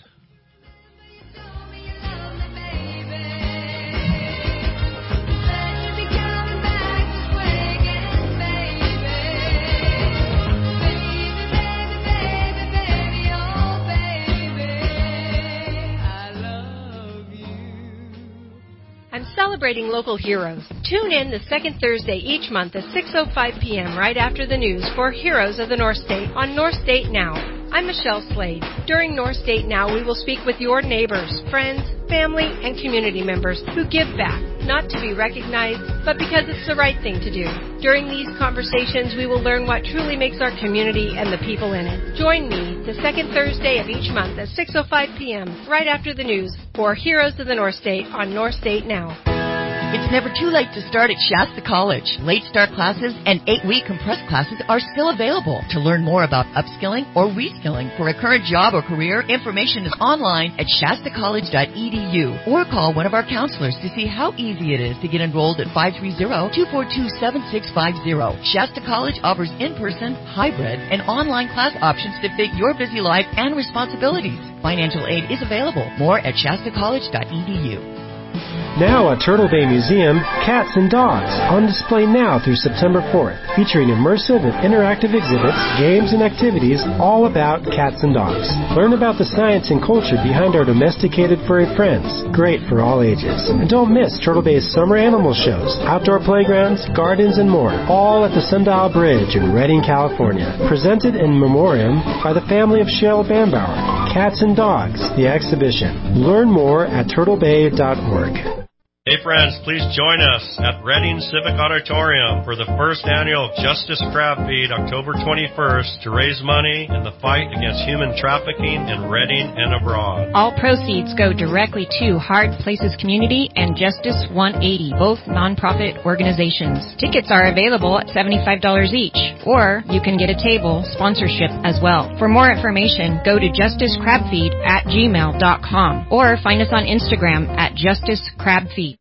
I'm celebrating local heroes. Tune in the second Thursday each month at six oh five p.m. right after the news for Heroes of the North State on North State Now. I'm Michelle Slade. During North State Now, we will speak with your neighbors, friends, family, and community members who give back, not to be recognized, but because it's the right thing to do. During these conversations, we will learn what truly makes our community and the people in it. Join me the second Thursday of each month at six oh five p.m. right after the news for Heroes of the North State on North State Now.
It's never too late to start at Shasta College. Late start classes and eight-week compressed classes are still available. To learn more about upskilling or reskilling for a current job or career, information is online at shasta college dot e d u or call one of our counselors to see how easy it is to get enrolled at five three zero, two four two, seven six five zero. Shasta College offers in-person, hybrid, and online class options to fit your busy life and responsibilities. Financial aid is available. More at shasta college dot e d u.
Now at Turtle Bay Museum, Cats and Dogs, on display now through September fourth, featuring immersive and interactive exhibits, games, and activities all about cats and dogs. Learn about the science and culture behind our domesticated furry friends. Great for all ages. And don't miss Turtle Bay's summer animal shows, outdoor playgrounds, gardens, and more, all at the Sundial Bridge in Redding, California. Presented in memoriam by the family of Cheryl Bambauer. Cats and Dogs, the exhibition. Learn more at turtle bay dot org.
Hey friends, please join us at Redding Civic Auditorium for the first annual Justice Crab Feed October twenty-first to raise money in the fight against human trafficking in Redding and abroad.
All proceeds go directly to Hard Places Community and Justice one eighty, both nonprofit organizations. Tickets are available at seventy-five dollars each, or you can get a table sponsorship as well. For more information, go to justice crab feed at gmail dot com or find us on Instagram at Justice Crab Feed.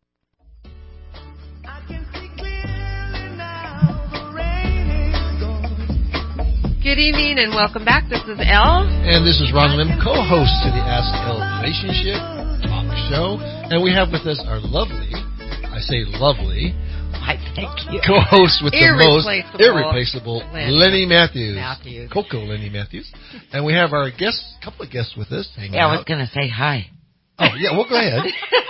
Good evening and welcome back. This is Elle.
And this is Ron Lim, co-host to the Ask Elle Relationship Talk Show. And we have with us our lovely, I say lovely,
I
Thank you.
Co-host with the most
Irreplaceable
irreplaceable
Lenny.
Lenny Matthews.
Matthews.
Coco Lenny Matthews. And we have our guests, couple of guests with us. Hanging
Yeah, I was
out.
going to say hi.
Oh, yeah, well, go ahead.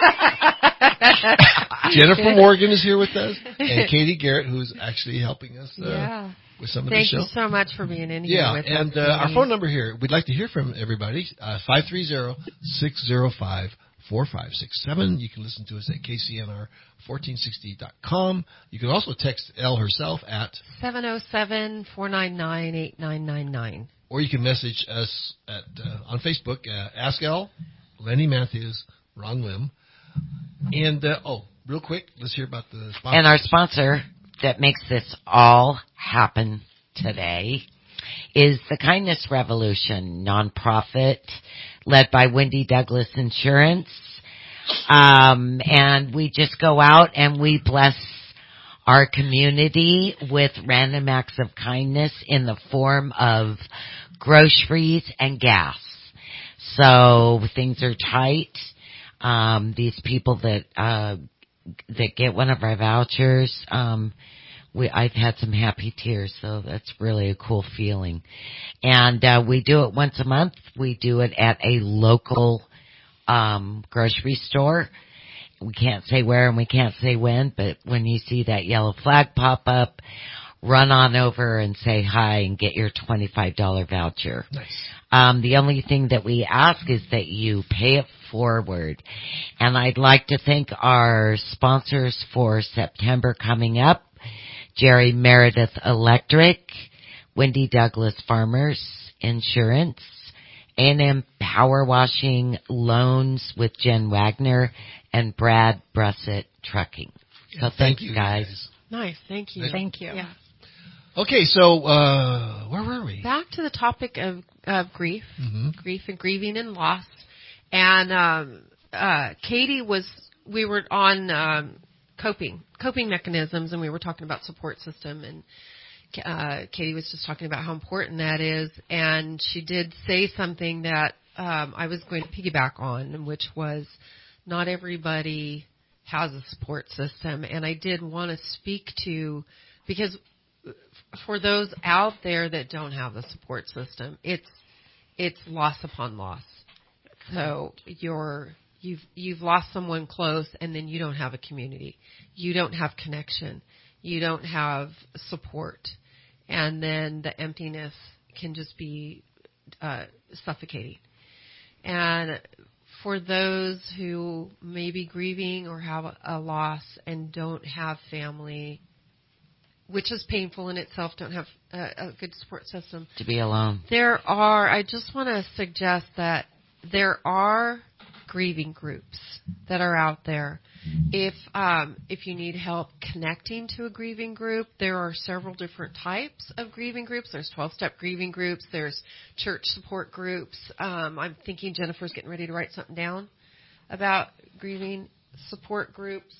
Jennifer Morgan is here with us, and Katie Garrett, who's actually helping us uh,
Yeah.
with some of
Thank
the show.
you so much for being in here
Yeah,
with
and
us.
uh, our
Katie.
phone number here, we'd like to hear from everybody, uh, five three zero, six zero five, four five six seven. You can listen to us at K C N R fourteen sixty dot com. You can also text Elle herself at,
seven oh seven, four nine nine, eight nine nine nine.
or you can message us at uh, on Facebook, uh, Ask Elle, Lenny Matthews, Ron Lim. And, uh, oh, real quick, let's hear about the sponsor.
And our sponsor that makes this all happen today is the Kindness Revolution nonprofit led by Wendy Douglas Insurance. Um, and we just go out and we bless our community with random acts of kindness in the form of groceries and gas. So things are tight. Um, these people that, uh, that get one of our vouchers, um, we, I've had some happy tears, so that's really a cool feeling. And, uh, we do it once a month. We do it at a local, um, grocery store. We can't say where and we can't say when, but when you see that yellow flag pop up, run on over and say hi and get your twenty-five dollars voucher.
Nice.
Um, the only thing that we ask is that you pay it forward. And I'd like to thank our sponsors for September coming up, Jerry Meredith Electric, Wendy Douglas Farmers Insurance, A and M Power Washing, Loans with Jen Wagner, and Brad Brusset Trucking. So
Thank
thanks,
you,
guys.
guys.
Nice, thank you.
Thank you.
Yeah.
Okay, so uh, where were we?
Back to the topic of, of grief,
Mm-hmm.
grief and grieving and loss. And um, uh, Katie was, we were on um, coping, coping mechanisms, and we were talking about support system. And uh, Katie was just talking about how important that is. And she did say something that um, I was going to piggyback on, which was not everybody has a support system. And I did want to speak to, because for those out there that don't have the support system, it's it's loss upon loss. So you're you've you've lost someone close, and then you don't have a community, you don't have connection, you don't have support, and then the emptiness can just be uh, suffocating. And for those who may be grieving or have a, a loss and don't have family, which is painful in itself, don't have a, a good support system.
To be alone.
There are, I just want to suggest that there are grieving groups that are out there. If um, if you need help connecting to a grieving group, there are several different types of grieving groups. There's twelve-step grieving groups. There's church support groups. Um, I'm thinking Jennifer's getting ready to write something down about grieving support groups.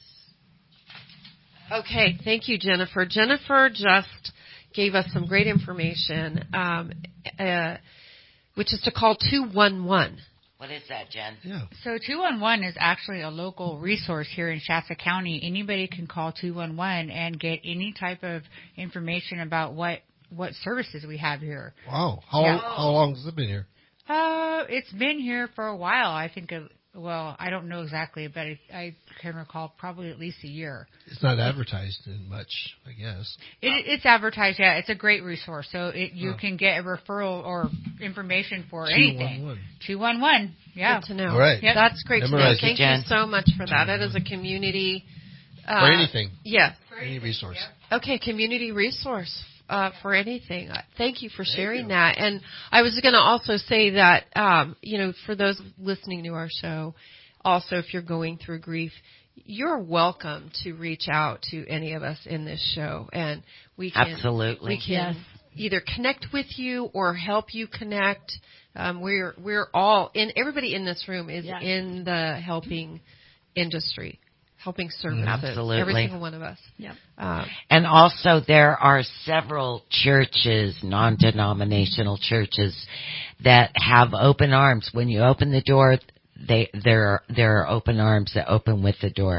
Okay, thank you, Jennifer. Jennifer just gave us some great information, um, uh, which is to call two one one.
What is that, Jen?
Yeah.
So two one one is actually a local resource here in Shasta County. Anybody can call two one one and get any type of information about what, what services we have here.
Wow. How,
Yeah.
how long has it been here?
Uh, it's been here for a while. I think, of, well, I don't know exactly, but I, I can recall probably at least a year.
It's not advertised in much, I guess.
It, it's advertised, yeah. It's a great resource. So it, you
Oh.
can get a referral or information for
two
anything.
one one.
two one one, yeah.
Good to know.
All right.
Yep.
That's great
Memorize
to know.
it,
Thank you
Jen.
so much for that. That is a community. Uh,
For anything.
Yeah.
Any resource.
Okay, community resource uh, for anything. Uh, Thank you for
Thank
sharing
you.
that. And I was going to also say that, um, you know, for those listening to our show, also if you're going through grief, you're welcome to reach out to any of us in this show, and we can
Absolutely.
we can
Yes.
either connect with you or help you connect. Um, we're we're all in. Everybody in this room is
Yes.
in the helping industry, helping services.
Absolutely.
Every single one of us.
Yep.
Um,
And also there are several churches, non-denominational churches, that have open arms. When you open the door, they there are, there are open arms that open with the door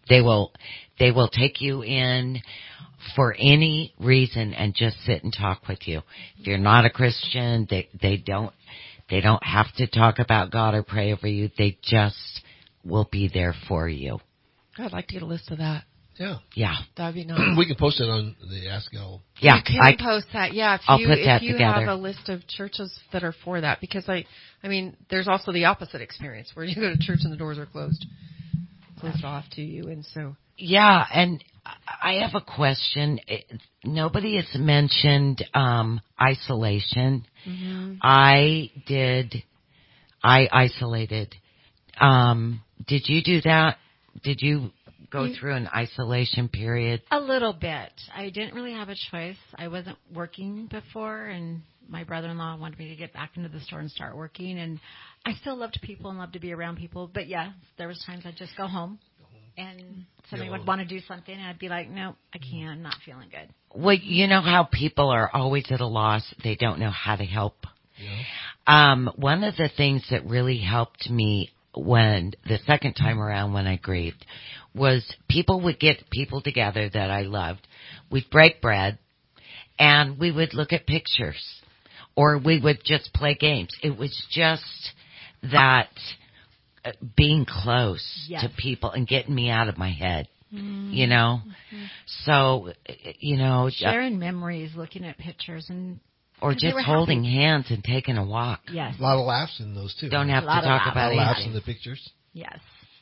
They will, they will take you in for any reason and just sit and talk with you. If you're not a Christian, they, they don't, they don't have to talk about God or pray over you. They just will be there for you.
I'd like to get a list of that.
Yeah.
Yeah.
That would be nice.
We can post it on the Ask Al.
Yeah.
You can
I,
post that. Yeah. If
I'll
you,
put
if
that
you
together.
have a list of churches that are for that, because I, I mean, there's also the opposite experience where you go to church and the doors are closed, closed off to you. And so.
Yeah. And I have a question. Nobody has mentioned, um, isolation.
Mm-hmm.
I did, I isolated. Um, did you do that? Did you go through an isolation period?
A little bit. I didn't really have a choice. I wasn't working before, and my brother-in-law wanted me to get back into the store and start working. And I still loved people and loved to be around people. But, yeah, there was times I'd just go home, and somebody would want to do something, and I'd be like, no, I can't. I'm not feeling good.
Well, you know how people are always at a loss. They don't know how to help.
Yeah.
Um, one of the things that really helped me when the second time around when I grieved was people would get people together that I loved. We'd break bread and we would look at pictures or we would just play games. It was just that uh, being close
Yes.
to people and getting me out of my head,
Mm-hmm.
you know?
Mm-hmm.
So, you know.
Sharing memories, looking at pictures, and
Or
because they
just
were
holding
happy.
hands and taking a walk.
Yes.
A lot of laughs in those, too.
Don't have to
A lot of
talk
laughs.
about
A lot of laughs
anything.
in the pictures.
Yes.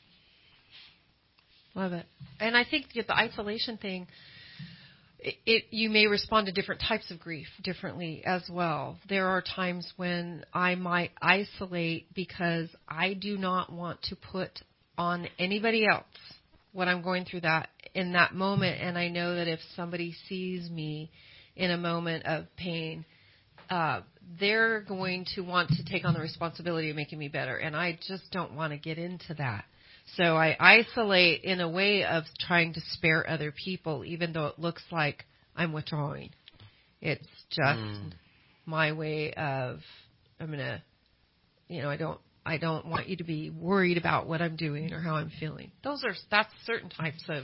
Love it. And I think the isolation thing, it, it you may respond to different types of grief differently as well. There are times when I might isolate because I do not want to put on anybody else what I'm going through that in that moment, and I know that if somebody sees me in a moment of pain, uh, they're going to want to take on the responsibility of making me better, and I just don't want to get into that. So I isolate in a way of trying to spare other people, even though it looks like I'm withdrawing. It's just
Mm.
my way of, I'm going to, you know, I don't, I don't want you to be worried about what I'm doing or how I'm feeling. Those are, that's certain types of,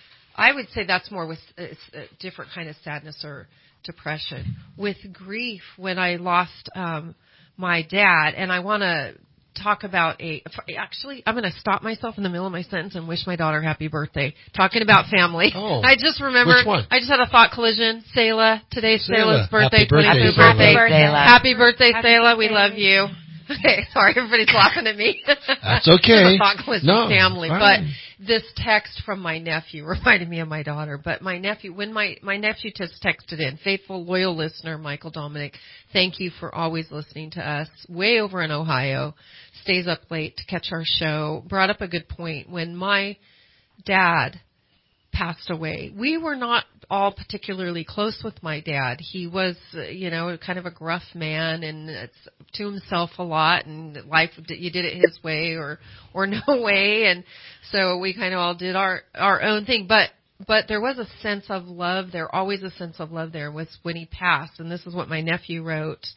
I would say that's more with a, a different kind of sadness or depression. With grief, when I lost um, my dad, and I want to talk about a, actually, I'm going to stop myself in the middle of my sentence and wish my daughter happy birthday. Talking about family.
Oh,
I just remembered,
which one?
I just had a thought collision. Selah, today's
Selah.
Selah's birthday,
Happy birthday,
twenty-fifth
Selah.
birthday.
Happy birthday, Selah.
Happy birthday,
Happy
Selah. We
birthday.
love you. Okay, sorry, everybody's laughing at me.
That's okay.
A thought collision
No,
family,
fine.
but this text from my nephew reminded me of my daughter. But my nephew, when my, my nephew just texted in, faithful, loyal listener, Michael Dominic, thank you for always listening to us. Way over in Ohio, stays up late to catch our show. Brought up a good point. When my dad passed away, we were not all particularly close with my dad. He was, uh, you know, kind of a gruff man and it's to himself a lot, and life, you did it his way or, or no way. And so we kind of all did our, our own thing, but, but there was a sense of love there, always a sense of love there was when he passed. And this is what my nephew wrote,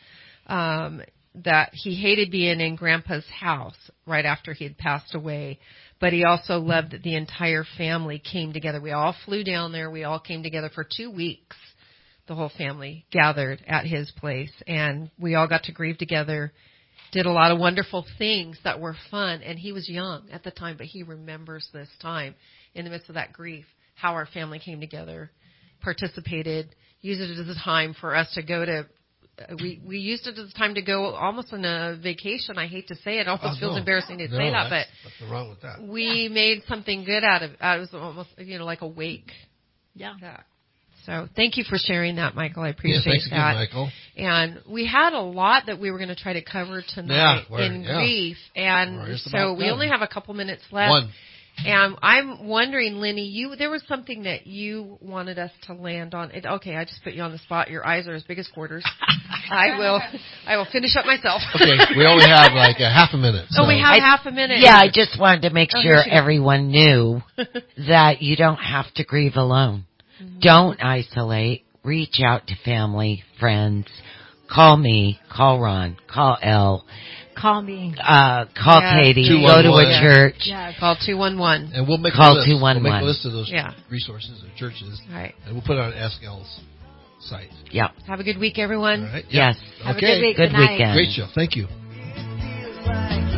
um, that he hated being in Grandpa's house right after he had passed away. But he also loved that the entire family came together. We all flew down there. We all came together for two weeks. The whole family gathered at his place, and we all got to grieve together, did a lot of wonderful things that were fun. And he was young at the time, but he remembers this time in the midst of that grief, how our family came together, participated, used it as a time for us to go to We we used it as a time to go almost on a vacation. I hate to say it. It almost
Oh,
feels
no.
embarrassing to
No,
say that,
that's-
but
nothing wrong with that.
we made something good out of it. It was almost, you know, like a wake.
Yeah.
That. So thank you for sharing that, Michael. I appreciate
yeah, thanks again,
that.
Michael.
And we had a lot that we were going to try to cover tonight
Yeah, we're-
in
yeah.
grief. And
We're just
so
about
we
done.
only have a couple minutes left.
One.
And I'm wondering, Lenny, you there was something that you wanted us to land on. It, okay, I just put you on the spot. Your eyes are as big as quarters. I will I will finish up myself.
Okay, we only have like a half a minute.
So
So.
we have
I-
half a minute.
Yeah, I just wanted to make
Oh,
sure
here she goes.
everyone knew that you don't have to grieve alone.
Mm-hmm.
Don't isolate. Reach out to family, friends. Call me, call Ron, call Elle,
Call me.
Uh, call
Yeah.
Katie. Go to a
Yeah.
church.
Yeah. Call two one one.
And we'll make
Call
a list.
two one one.
We'll make a list of those
Yeah.
resources or churches.
Right.
And we'll put it on Ask L's site.
Yep.
Have a good week, everyone.
All right.
Yes.
Yeah.
Have a
Okay.
good week.
Good
Good night.
weekend.
Great show. Thank you.